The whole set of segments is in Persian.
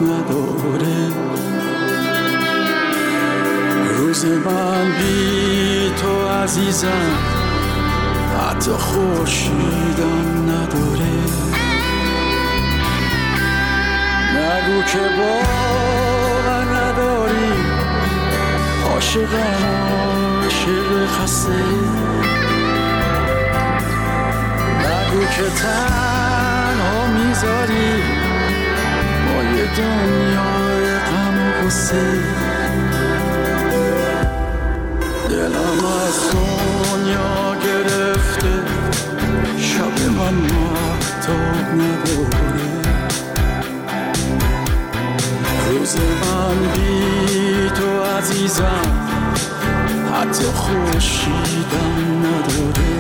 نداره. روز من بی تو عزیزم حتی خورشیدم نداره. نگو که باور نداری عاشقم عاشق خسته. نگو که تنها میذاری با یه دنیای غم و غصه. دلم از دنیا گرفته شب من مهتاب نداره. روز من بی تو عزیزم حتی خورشیدم نداره.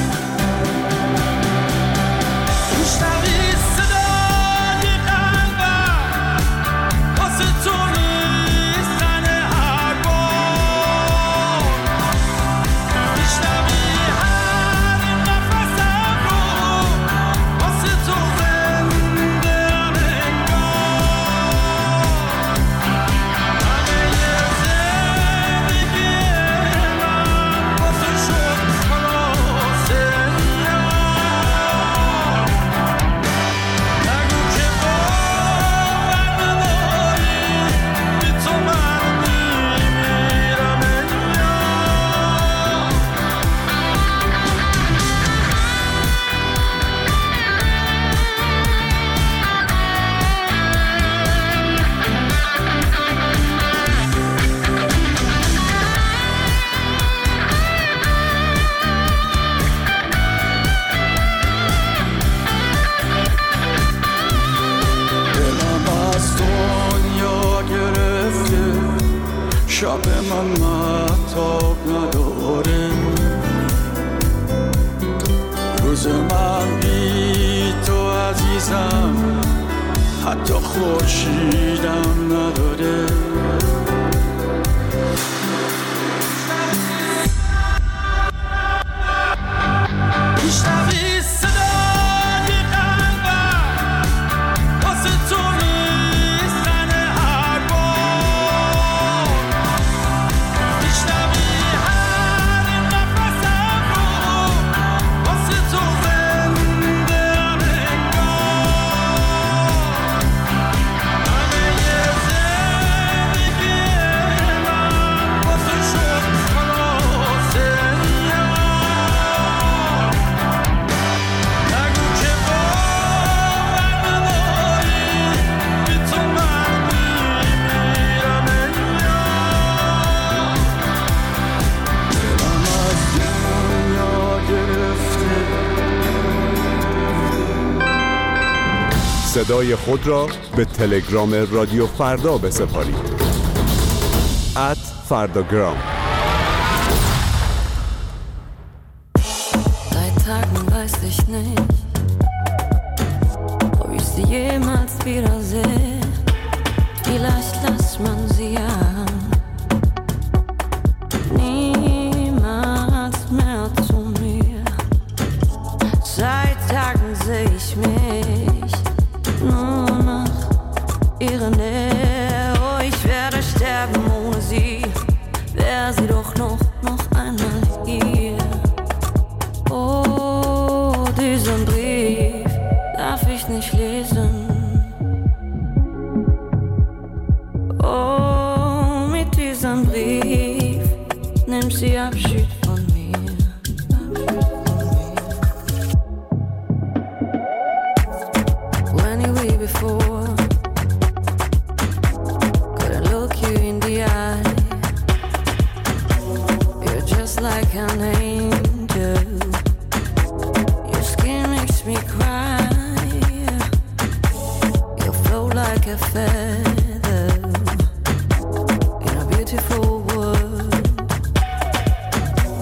شب من مهتاب نداره. روز من بی تو عزیزم حتی خورشیدم نداره. صدای خود را به تلگرام رادیو فردا بسپارید. @فرداگرام. Seit Tagen weiß ich nicht, ob ich sie jemals wiedersehe. Vielleicht lässt man sie ja niemals mehr zu mir. Seit Tagen sehe ich mich nur nach ihrer Nähe. Oh, ich werde sterben ohne sie. Wär sie doch noch einmal hier. Oh, diesen Brief darf ich nicht lesen. Oh, mit diesem Brief nimmt sie Abschied von mir. When you were before, could I look you in the eye? You're just like an angel. Your skin makes me cry. You flow like a feather in a beautiful world.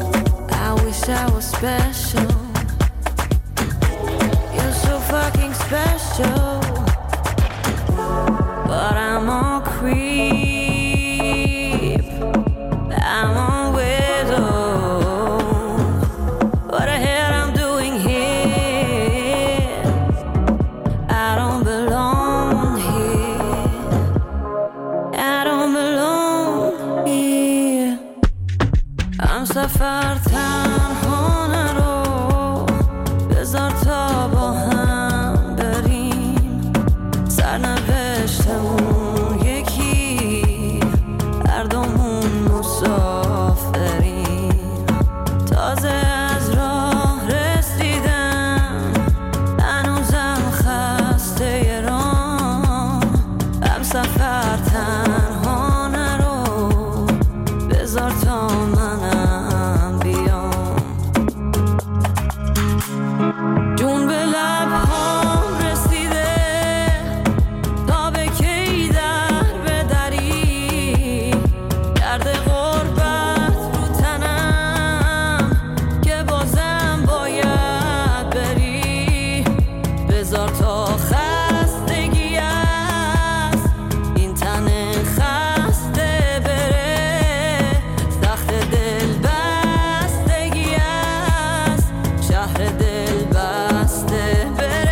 همسفر تنها نرو، بذار تا با هم بریم، سرنوشتمون یکی، هر دومون مسافریم. تازه از راه رسیدم، هنوزم خسته راه، همسفر تنها نرو، بذار تا منم بیام. جون به لبهام رسیده، تا به کی در بدری، گرد غربت رو تنم که بازم باید بری. بذار تا خستگی از این تن خسته بره، سخت دل بستگی از شهر دل بسته بره.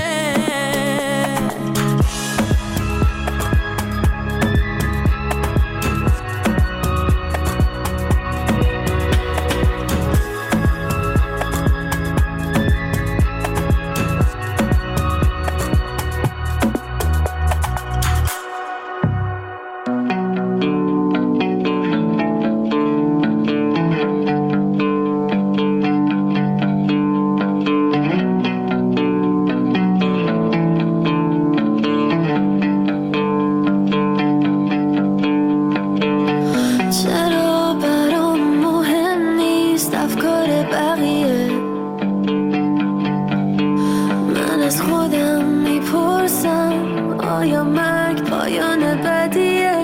چرا برام مهم نیست افکار بقیه، من از خودم میپرسم آیا مرگ پایان بدیه؟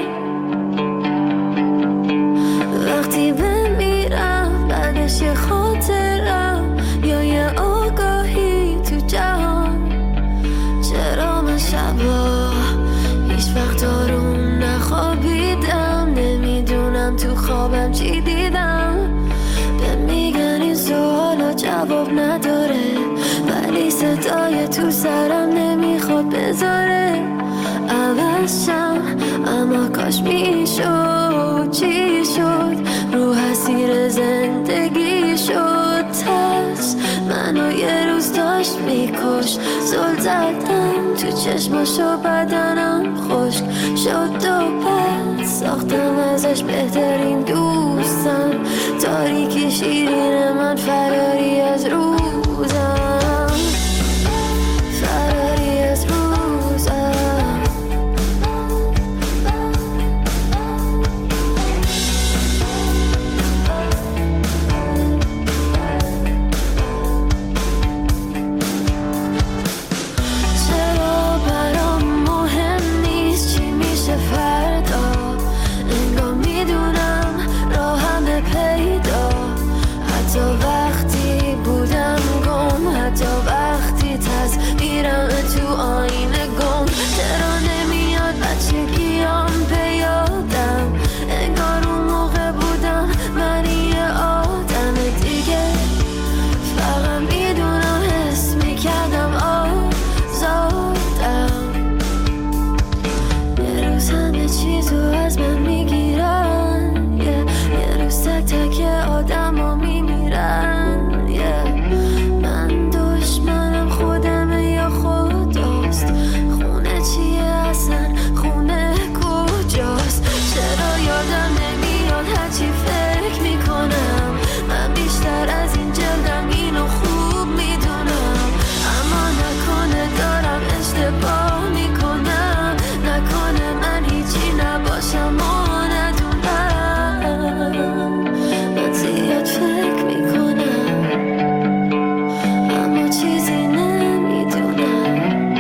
وقتی بمیرم بعدش یه خاطرم یا یه آگاهی تو جهان. چرا من شبا هیچ وقت آروم نخوابیدم، نمیدونم تو خوابم چی دیدم. به میگن این سوالا جواب نداره، ولی صدای تو سرم نمیخواد بذاره عوض شم. اما کاش میشد، چی شد؟ رو اسیر زندگی شد ترس، منو یه روز داشت میکش. زل زدم تو چشماشو، بدنم خشک شد و بد ساختم ازش بهترین دوستم. تاریکی شیرین من، فراری از روزم، فراری از روزم. چرا برام مهم نیست چی میشه فردا، انگار میدونم راهم پیدا. حتی وقتی بودم گم، حتی وقتی تصویرم تو آینه گم. چرا نمیاد بچگیام به یادم، انگار اون موقع بودم من یه آدم دیگه. فقط میدونم حس میکردم آزادم. یه روز همه چیزو از من میگیرن، یه روز تک تک آدم ها میمیرن. من دشمنم خودمه یا خداست؟ خونه چیه اصلا؟ خونه کجاست؟ چرا یادم نمیاد هرچی فکر میکنم؟ من بیشتر از این جلدم اینو خوب میدونم، اما نکنه دارم اشتباه میکنم، نکنه من هیچی نباشم و ندونم. من زیاد فکر میکنم اما چیزی نمیدونم.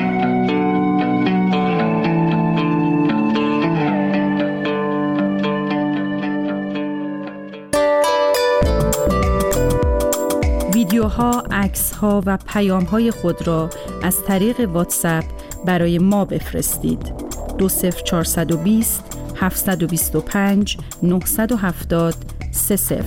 ویدیوها، عکس‌ها و پیام‌های خود را از طریق واتساپ برای ما بفرستید. 20420 725 970 30.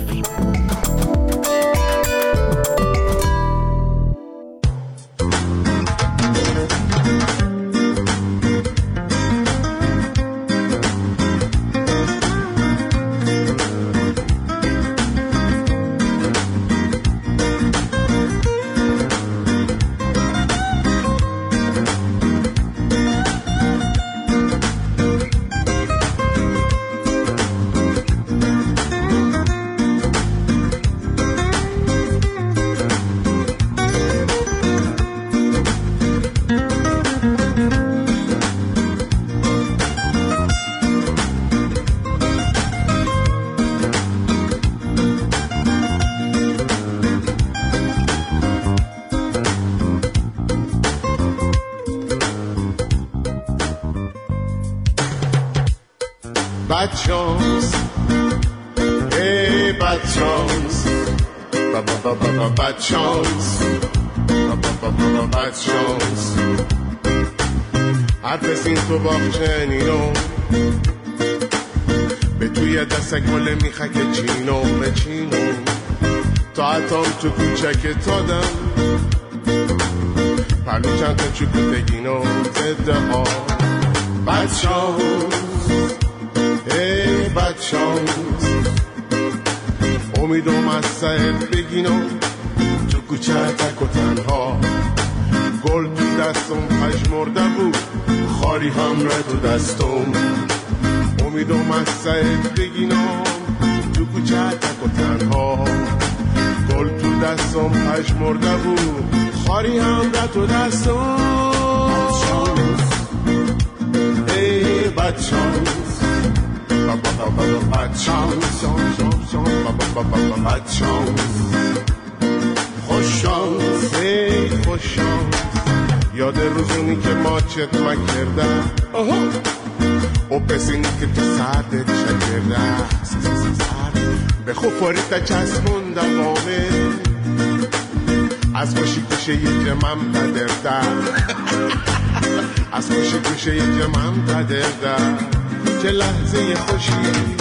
bad chance, hey bad chance, bad chance, bad chance. حرف سین تو باغچنینو به توی دست گل میخک چینو به چینو تا اتام تو کوچک تادم پرلو چند تا چکوتگینو زده ها bad chance, hey bad chance. امیدوم از سعید بگینم تو کوچه تک و تنها گل تو دستم پشمرده بود خاری هم را تو دستم امیدوم از سعید بگینم تو کوچه تک و تنها گل تو دستم پشمرده بود خاری هم را تو دستم hey bad chance, bad chance, bad chance. خوش شانس ای خوش شانس یاد روزونی که ما چت مکردم و پسینی که تو سردت شکردم به خوفاری تا چسبوندم وامه از خوشی کشه یه جمعم تدردم از خوشی کشه یه جمعم تدردم چه لحظه خوشی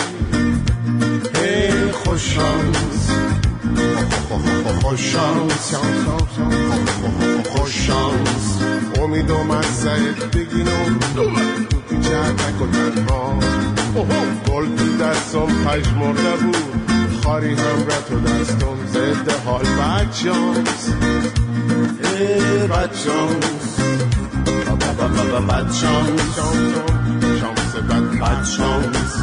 ای خوش شانس خوش شانس خوش شانس امیدوم از سعید بگینم تو کوچه تک و تنها گل تو دستم پشمرده بود خاری هم را تو دستم زده حال bad chance, hey bad chance, bad chance, chance bad chance.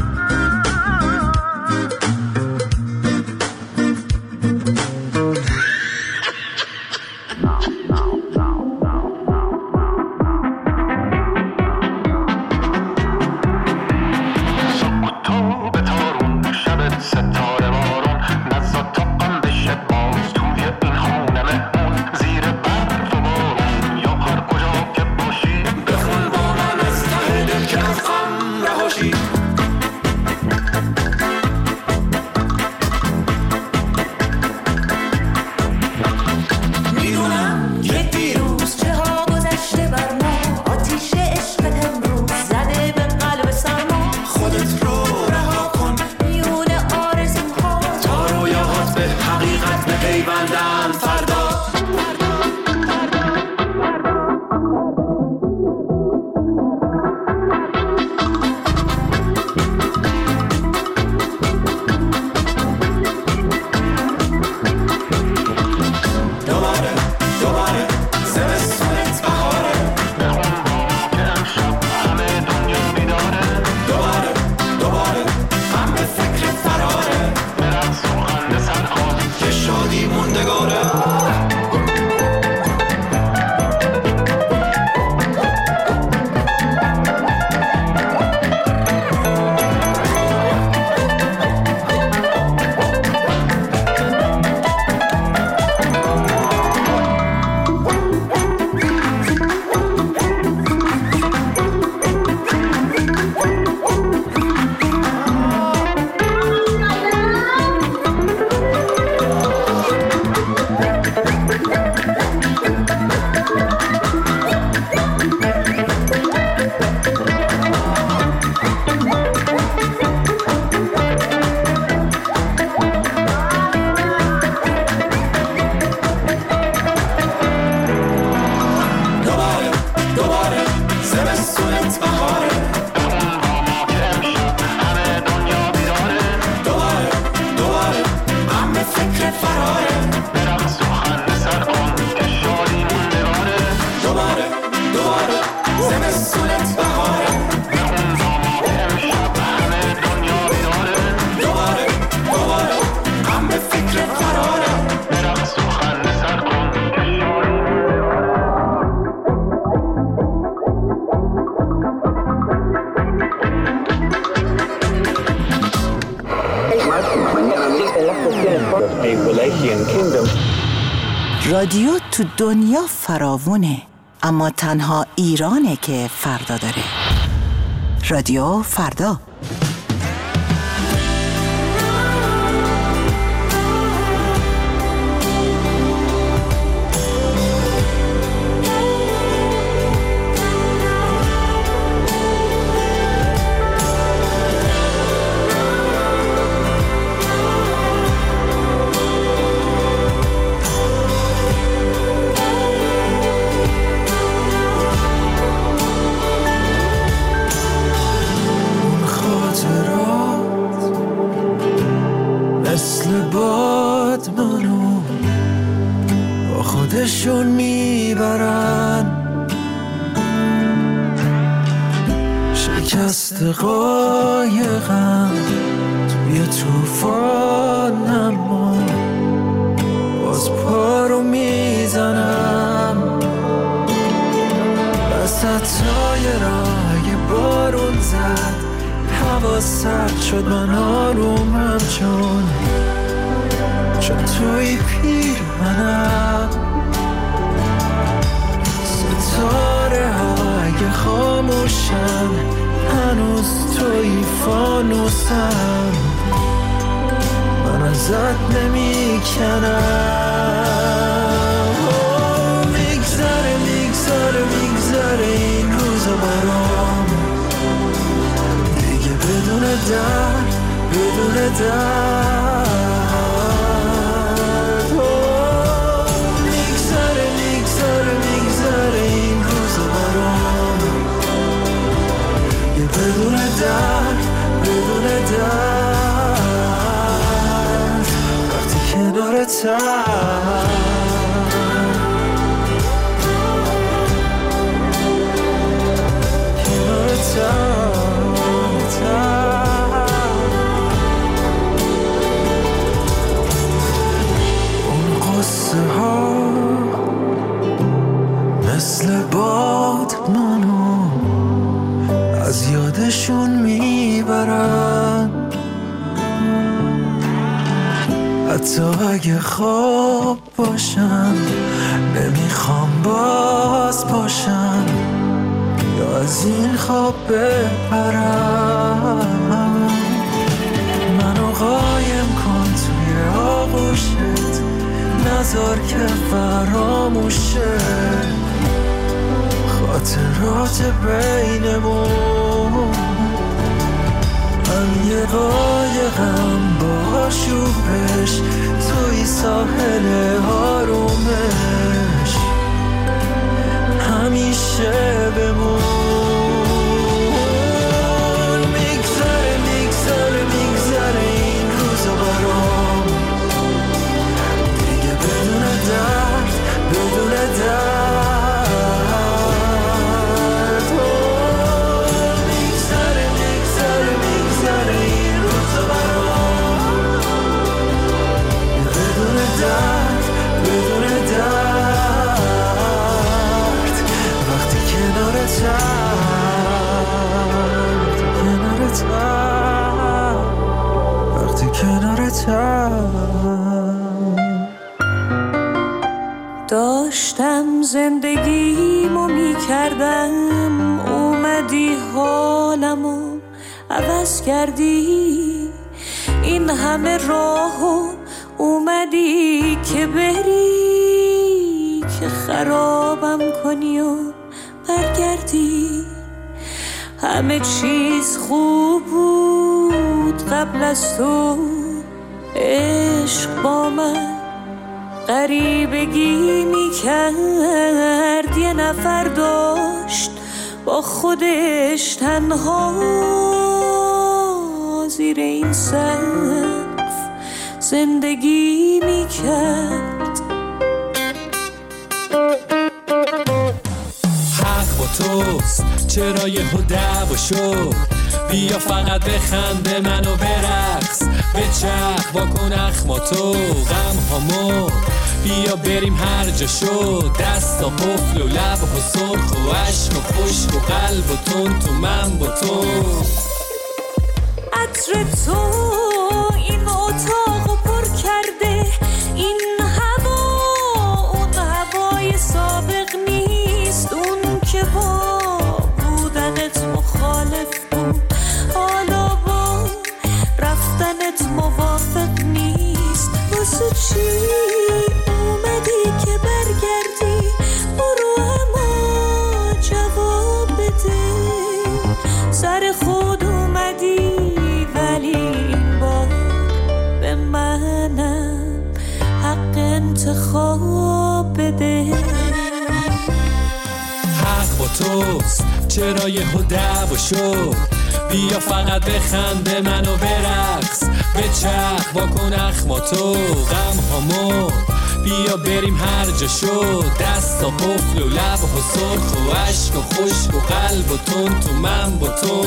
رادیو تو دنیا فراوونه، اما تنها ایرانه که فردا داره. رادیو فردا. خودشون میبرن شکست قایقم توی توفان، اما باز پا رو میزنم وسط تایرای بارون زد، هوا سرد شد، من آرومم چون توی پیرهنم. ستاره های خاموشن، هنوز توی فانوسم، من ازت نمیکنم. میگذره این روزا برام، دیگه بدون درد میگذره این روزا برام، یه بدون درد وقتی کنارتم. اون قصه ها مثل باد منو از یادشون میبرن، حتی اگه خواب باشم نمیخوام باز باشم یا از این خواب بپرم. منو قایم کن توی آغوشت، نذار که فراموشه خاطرات بینمون. من یه قایقم با آشوبش توی ساحل آرومش، همیشه بمون. میگذره این روزا برام، دیگه بدون درد میگذره این روزا برام، بدون درد وقتی کنارتم. داشتم زندگیمو میکردم، اومدی حالمو عوض کردی. این همه راهو اومدی که بری، که خرابم کنی و برگردی. همه چیز خوب بود قبل از تو، عشق با من غریبگی میکرد. یه نفر داشت با خودش تنها زیر این سقف زندگی میکرد. حق با توست، چرا یهو دعوا شد؟ بیا فقط بخنده منو برقص، بچرخ واکن اخماتو غم هامو، بیا بریم هر جا شد. دستا قفل و لب و سرخ و عشق و خشک و قلب و تون تو من با تو. عطر تو این اتاقو پر کرده، این هوا اون هوای سابق نیست، اون که با بودنت مخالف بود انتخاب بده. حق با توست، چرا یهو دعوا شد؟ بیا فقط بخنده منو برقص، بچرخ واکن اخماتو غم هامو، بیا بریم هر جا شد. دست و قفل و لب و سرخ و عشق و خشک و قلب و تون تو من با تو.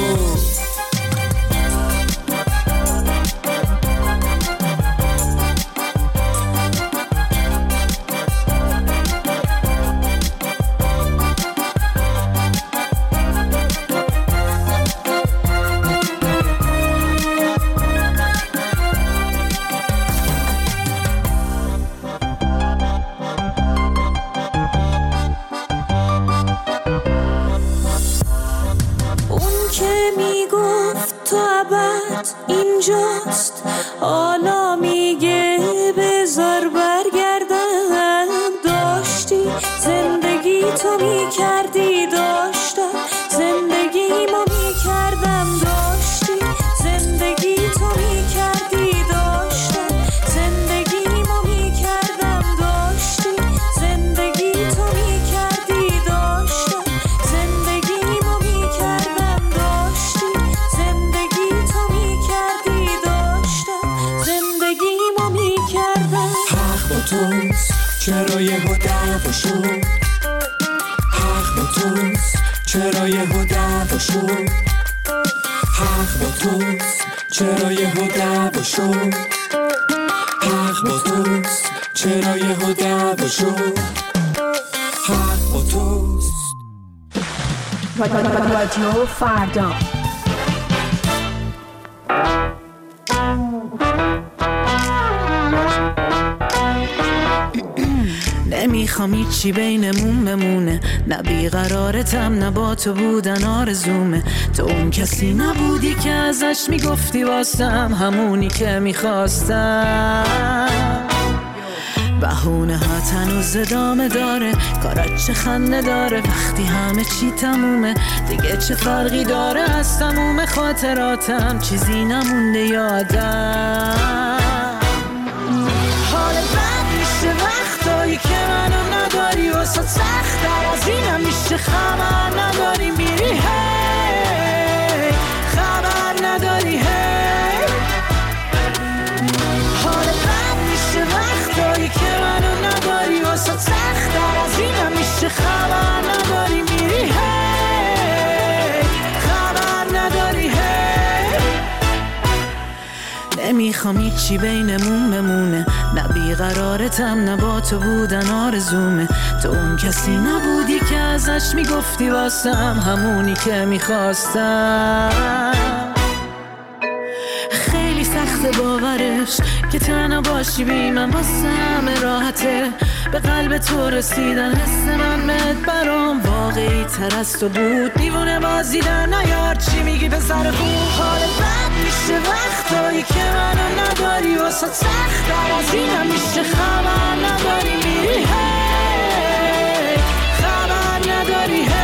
اینجاست حالا میگه بذار برگردم. داشتی زندگی تو میکردی، داشتم زندگی ما میکردم. داشتی زندگی تو میکردی، داشتم زندگی ما میکردم. داشتی زندگی تو میکردی، داشتم زندگی ما میکردم. داشتی زندگی تو میکردی، داشتم زندگی ما میکردم. حق با توست، چرا یهو دعوا شد؟ حق با توست، چرا یهو دعوا شد؟ حق با توست، چرا یهو دعوا شد؟ حق با توست، چرا یهو دعوا شد؟ حق با توست. رادیو فردا. نمیخوام هیچی بینمون بمونه، نه بیقرارتم نه با تو بودن آرزومه. تو اون کسی نبودی که ازش میگفتی واسم همونی که میخواستم. بهونه ها هنوز ادامه داره، کارات چه خنده داره وقتی همه چی تمومه. دیگه چه فرقی داره از تموم خاطراتم، چیزی نمونده یادم. حال بد میشه وقتایی که منو نداری، واسه سخت‌تر از اینم میشه خبر نداری میری هی، خبر نداری هی. حال بد میشه وقتایی که منو نداری، واسه سخت‌تر از اینم میشه خبر نداری میری هی، خبر نداری هی. نمیخوام هیچی بینمون بمونه، نه بیقرارتم نه با تو بودن آرزومه. تو اون کسی نبودی که ازش میگفتی واسم همونی که میخواستم. خیلی سخته باورش که تنها باشی بی من، واسم راحته به قلب تو رسیدن. حس من بهت برام واقعی تر از تو بود، دیوونه بازیدن نیار چی میگی به سر خوب. حال بد میشه وقتایی که منو نداری، واسه سخت‌تر از اینم میشه خبر نداری میری هی، خبر نداری هی.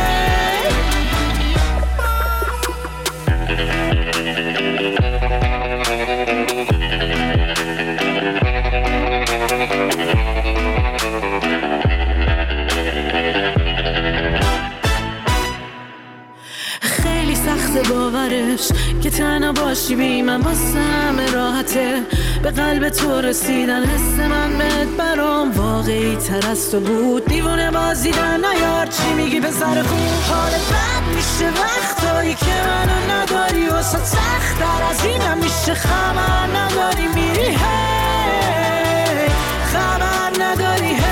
خیلی سخته باورش که تنها باشی بی من، واسم راحته به قلب تو رسیدن. حس من بهت برام واقعی تر از تو بود، دیوونه بازیدن نیار چی میگی به سر خوب. حال بد میشه وقتایی که منو نداری، واسه سخت‌تر از اینم میشه خبر نداری میری هی، خبر نداری هی.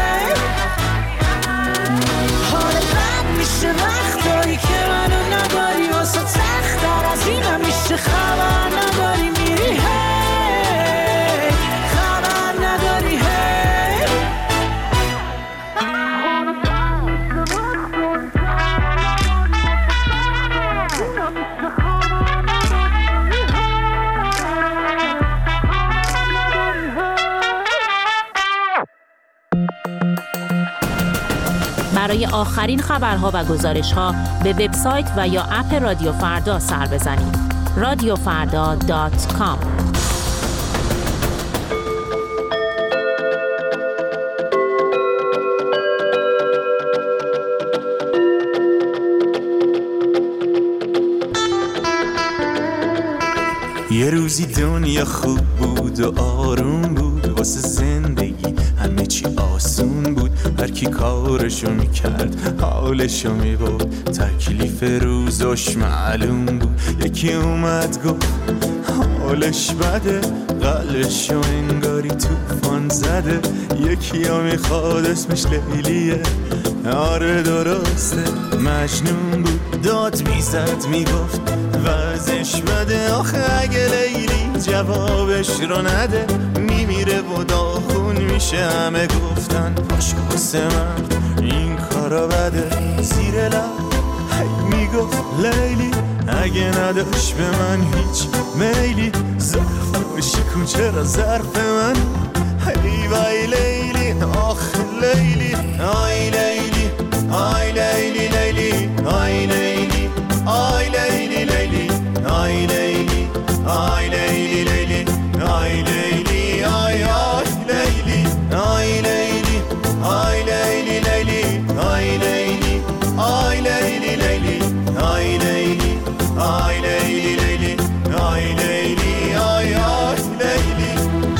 حال بد میشه وقتایی که منو نداری، واسه سخت‌تر از اینم میشه خبر نداری میری هی، خبر نداری هی. برای آخرین خبرها و گزارش‌ها به وبسایت و یا اپ رادیو فردا سر بزنید. radiofarda.com یه روزی دنیا خوب بود و آروم بود، واسه زندگی همه چی آسون بود. هر کی کارشو میکرد حالشو میبرد، تکلیف روزش معلوم بود. یکی اومد گفت حالش بده، قلبشو انگاری توفان زده. یکی ها میخواد اسمش لیلیه، آره درسته مجنون بود. داد میزد میگفت وضعش بده، آخه اگه لیلی جوابش رو نده میمیره و داغون میشه. همه گفتن پاش واسه من این کارا بده. زیر لب هی میگفت لیلی اگه نداشت به من هیچ میلی، ظرفش کن چرا ظرف من. هی وای لیلی آخ لیلی، آی لیلی آی لیلی لیلی، آی لیلی آی لیلی لیلی، آی لیلی آی لیلی لیلی، آی لیلی آی آی لیلی، آی لیلی آی لیلی لیلی، آی لیلی آی لیلی لیلی، آی لیلی آی لیلی لیلی، آی لیلی آی آی لیلی.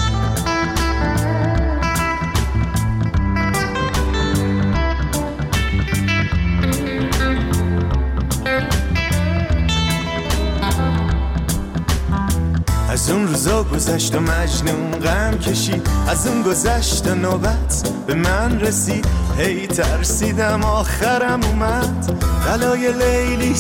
از اون روزا گذشت و مجنون غم کشید، از اون گذشت و نوبت به من رسید. هی ترسیدم آخرم اومد، بلای لیلی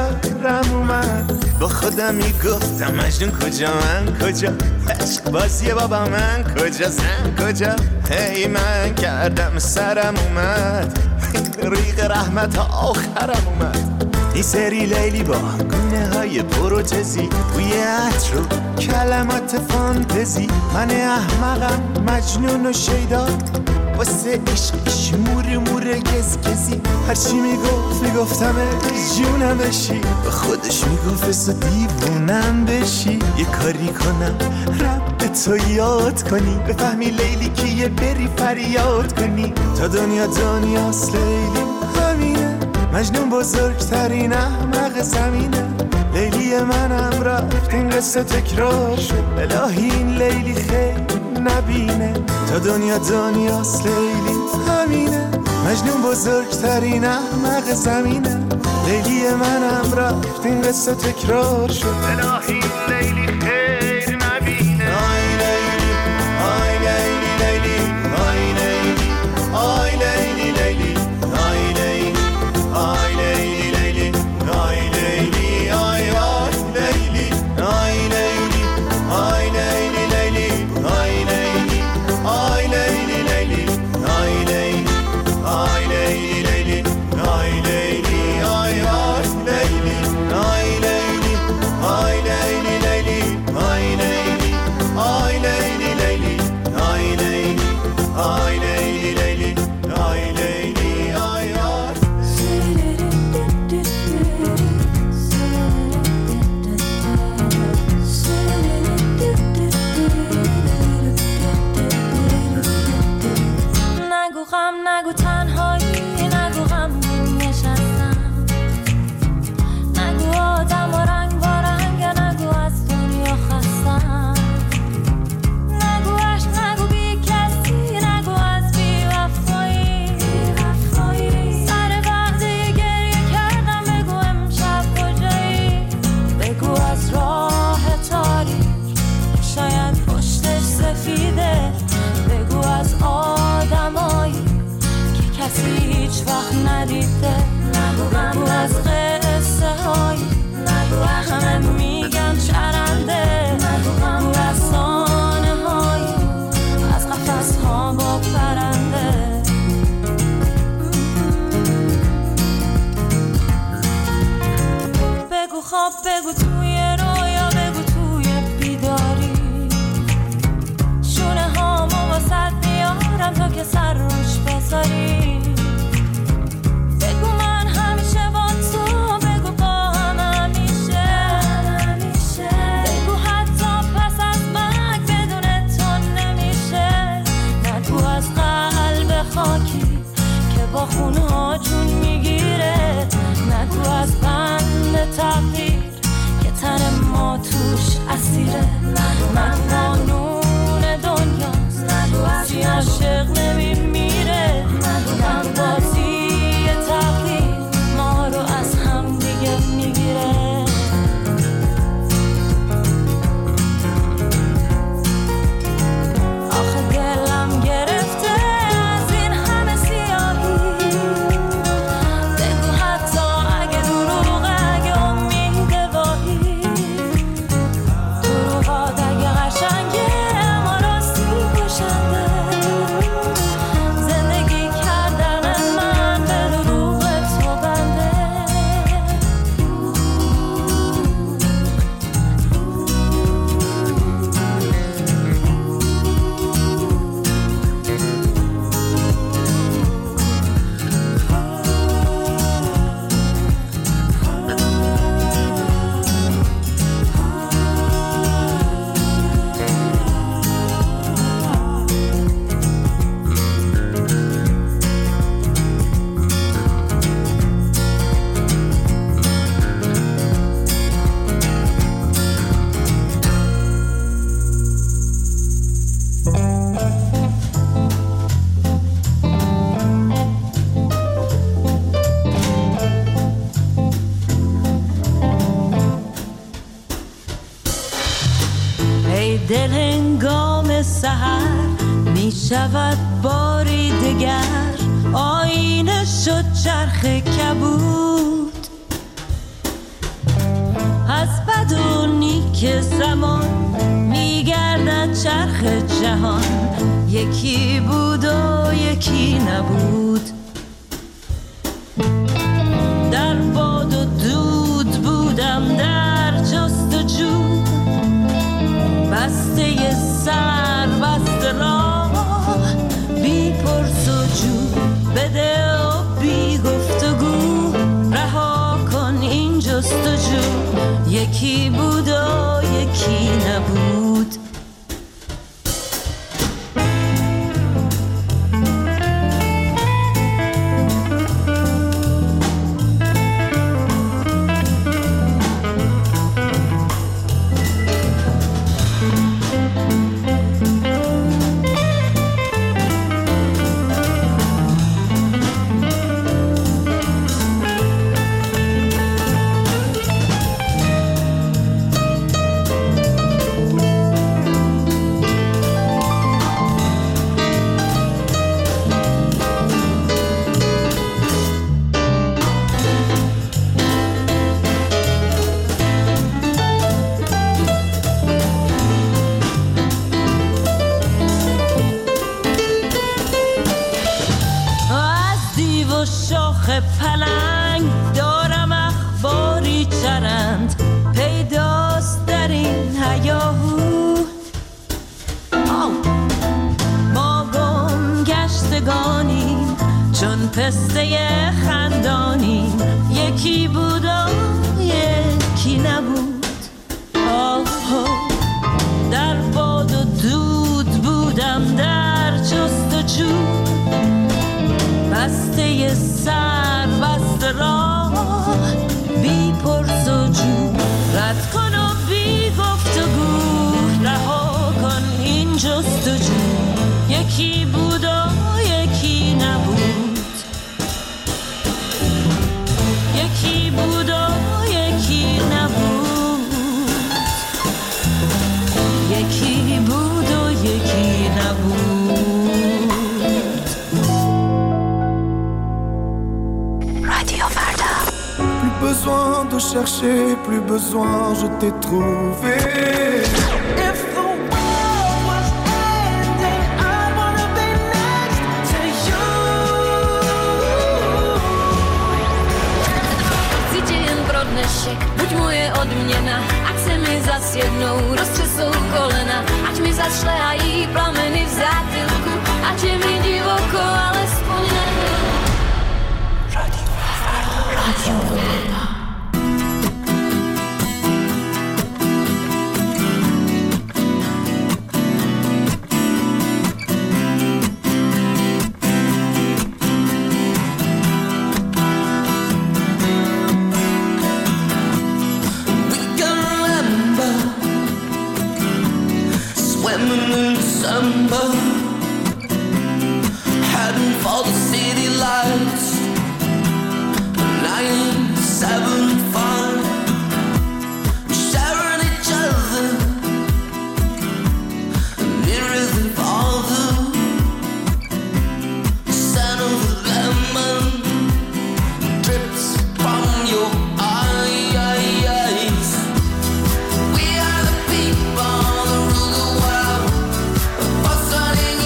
سرم اومد. با خودم میگفتم مجنون کجا من کجا، عشق بازیه بابا من کجا زن کجا. هی من کردم سرم اومد، ریق رحمت آخرم اومد. این سری لیلی با گونه های پروتزی، بوی عطر و کلمات فانتزی. من احمقم مجنون و شیدا، واسه عشقش مور مور گزگزی. هرچی میگفتم جونم بشی، به خودش میگفت دیوونم بشی. یه کاری کنم رب تو یاد کنی، بفهمی لیلی کیه بری فریاد کنی. تا دنیاست لیلی همینه، مجنون بزرگترین احمق زمینه. لیلی منم رفت این قصه تکرار شد، الهی این لیلی خیلی نبینه. تا دنیاست لیلی همینه، مجنون بزرگترین احمق زمینه. لیلی منم رفت این قصه تکرار شد، الهی این لیلی خیلی نبینه. آی لیلی آی لیلی لیلی، آی لیلی آی لیلی لیلی، آی لیلی آی لیلی لیلی، آی لیلی آی آی لیلی، آی لیلی آی لیلی لیلی، آی لیلی آی لیلی لیلی، آی لیلی آی لیلی لیلی، آی لیلی آی آی لیلی، آی لیلی آی لیلی لیلی، آی لیلی آی لیلی لیلی، آی لیلی آی لیلی لیلی، آی لیلی آی آی. نگو غم نگو تنهایی، نگو غمگین نشستم، نگو آدم و رنگ با رنگ، نگو از دنیا خستم، نگو عشق نگو بی کسی، نگو از بی وفایی. سر وقتی گریه کردم بگو امشب کجایی، بگو از راه تاریک شاید پشتش سفیده، بگو از آدمایی که کسی هیچ وقت ندیده، بگو از قصه هایی همه میگن چرنده، بگو از سانه هایی از قفس ها با پرنده. بگو خواب بگو توی رویا، بگو توی بیداری، شونه هامو واسد میارم تا که سر روش بذاری. بگو من همیشه با تو، بگو با هم همیشه. ای دل هنگام سحر می شود باری دگر آینه شد چرخ کبود از بد و نیک زمان می گردد چرخ جهان یکی بود و یکی نبود در باد و دود بودم در جستجو بسته سر بسته راه بی پرس و جو بده و بی گفتگو رها کن این جستجو یکی بود و یکی نبود پلنگ دارم اخباری چرند پیداست در این هیاهو ما گم گشتگانیم چون پسته خندانیم یکی بود و یکی نبود در باد و دود بودم در جستجو بسته سر بسته راه بی پرس و جو رد کن و بی گفتگو رها کن این جستجو یکی بود و یکی نبود یکی بود و یکی نبود یکی بود و یکی نبود Besoin de chercher, plus besoin, je t'ai trouvé. If the world was ending, I wanna be next to you. Cíti jen pro dnešek, buď moje odměna, ať se mi zas jednou roztřesou kolena, ať mi zašlehají plameny v zátylku, ať je mi divoko, alespoň nebyl. Radio Verda. In December, heading for the city lights. 975, sharing each other, nearer than farther. Scent of lemon drips from your eyes. We are the people that rule the world. Starting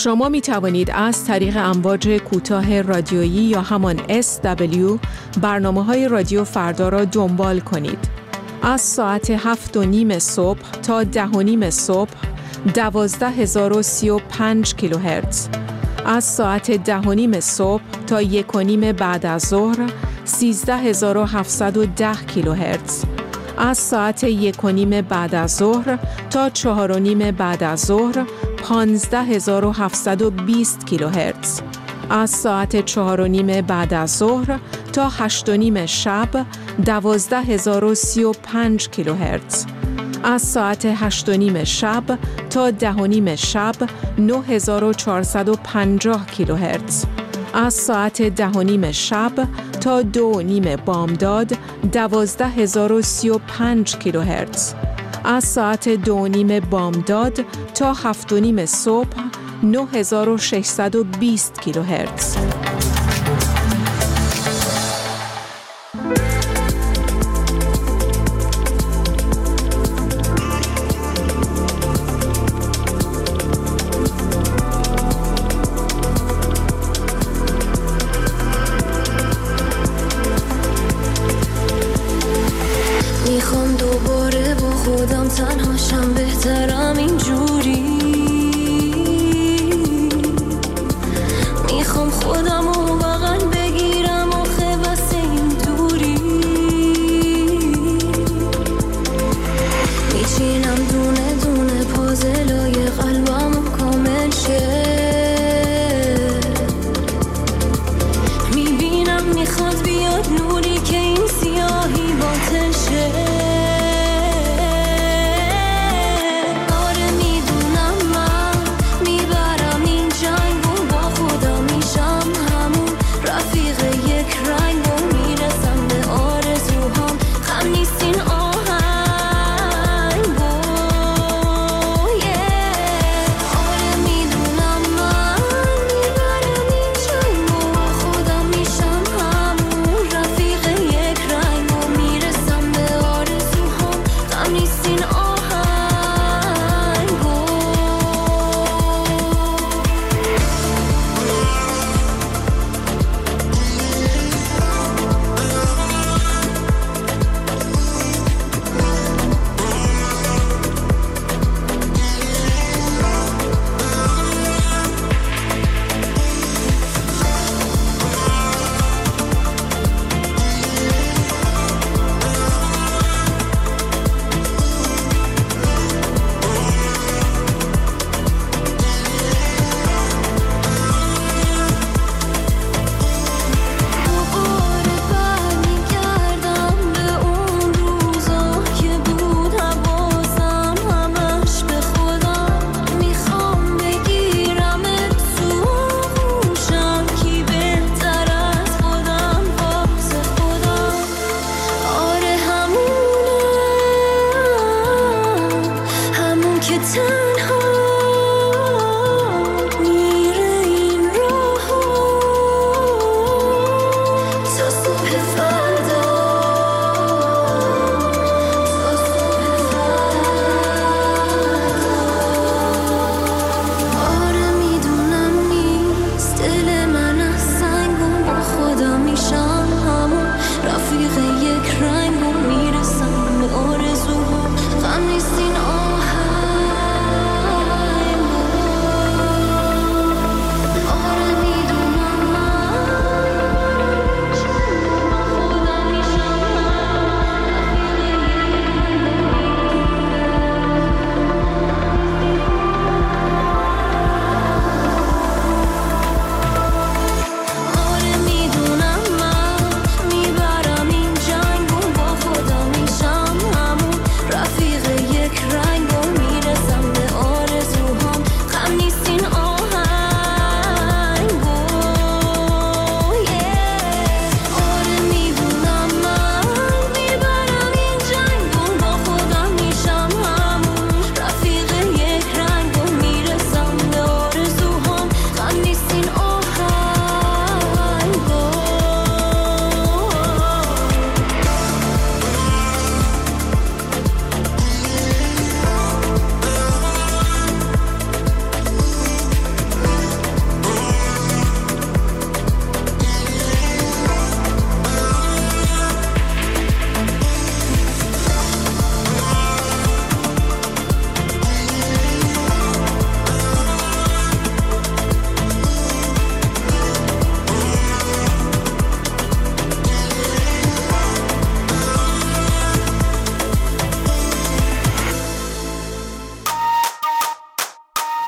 شما می توانید از طریق امواج کوتاه رادیویی یا همان SW برنامه‌های رادیو فردا را دنبال کنید. از ساعت 7:30 صبح تا 10:30 صبح 12035 کیلوهرتز. از ساعت 10:30 صبح تا 1:30 بعد از ظهر 13710 کیلوهرتز. از ساعت 1:30 بعد از ظهر تا 4:30 بعد از ظهر 15720 کیلوهرتز. از ساعت 4:30 بعد از ظهر تا 8:30 شب 12035 کیلوهرتز. از ساعت 8:30 شب تا 10:30 شب 9450 کیلوهرتز. از ساعت 10:30 شب تا 2:30 بامداد 12035 کیلوهرتز. از ساعت 2:30 بامداد تا 7:30 صبح 9620 کیلوهرتز. میخوام دوباره با خودم تنهاشم، بهترم اینجوری. میخوام خودم رو بغل بگیرم، آخه واسه این دوری. میچینم دونه دونه پازلای قلبم رو کامل شه. میبینم میخواد بیاد نوری که این سیاهی باطل شه.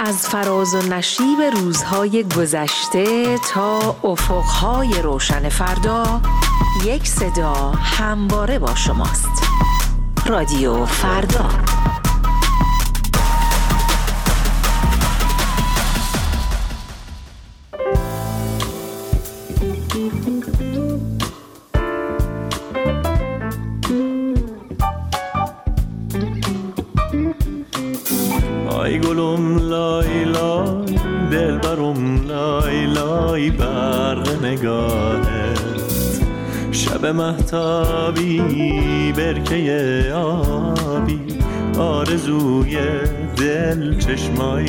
از فراز و نشیب روزهای گذشته تا افقهای روشن فردا، یک صدا همواره با شماست. رادیو فردا. آی گلم لای لای دلبرم لای لای برق نگاهت، شب مهتابی برکه آبی، آرزوی دل چشمای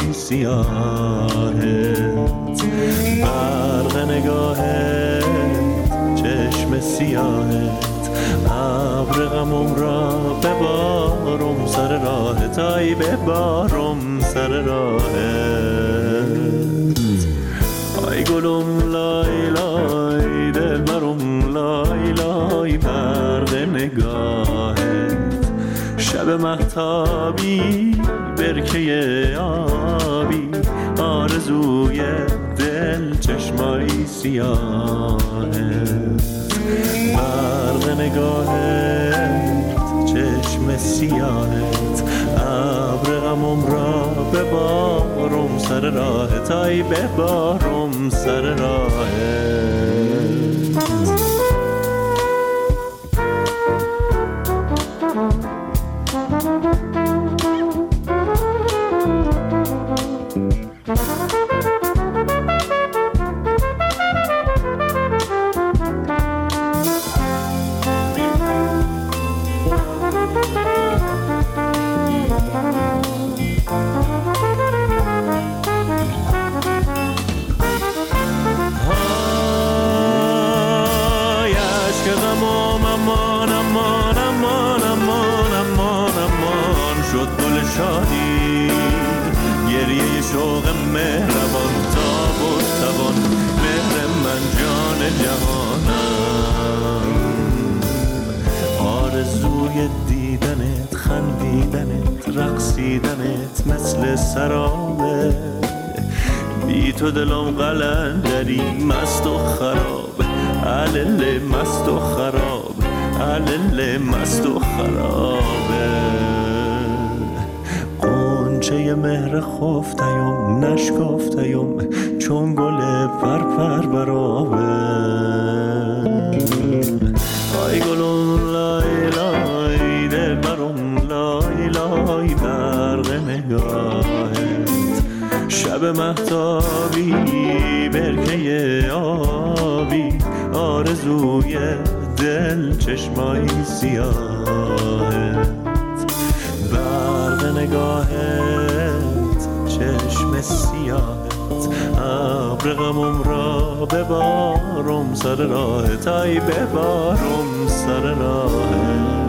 سیاهت، برق نگاهت چشم سیاهت، ابر غمم را ببارم سر راهت، ای ببارم سر راهت. ای گلم لای لای دلبرم لای لای برق نگاهت، شب مهتابی برکه آبی، آرزوی دل چشمای سیاهت، برق نگاهت چشم سیاهت، ابر غمم را ببارم سر راهت، ای ببارم سر راهت. شادی گریه شوق مهربان، تاب و توان مهر من جان جهانم، آرزوی دیدنت خندیدنت رقصیدنت مثل سرابه، بی تو دلم قلندری مست و خراب، علل مست و خراب، علل مست و خرابه. چه مهر خفتیم نشکفتیم چون گل پرپر برابه، آی گلم لای لای دلبرم لای لای برق نگاهت، شب مهتابی برکه آبی، آرزوی دل چشمای سیاهت، برق نگاهت چشم سیاهت، ابر غمم را ببارم سر راهت، ای ببارم سر راهت.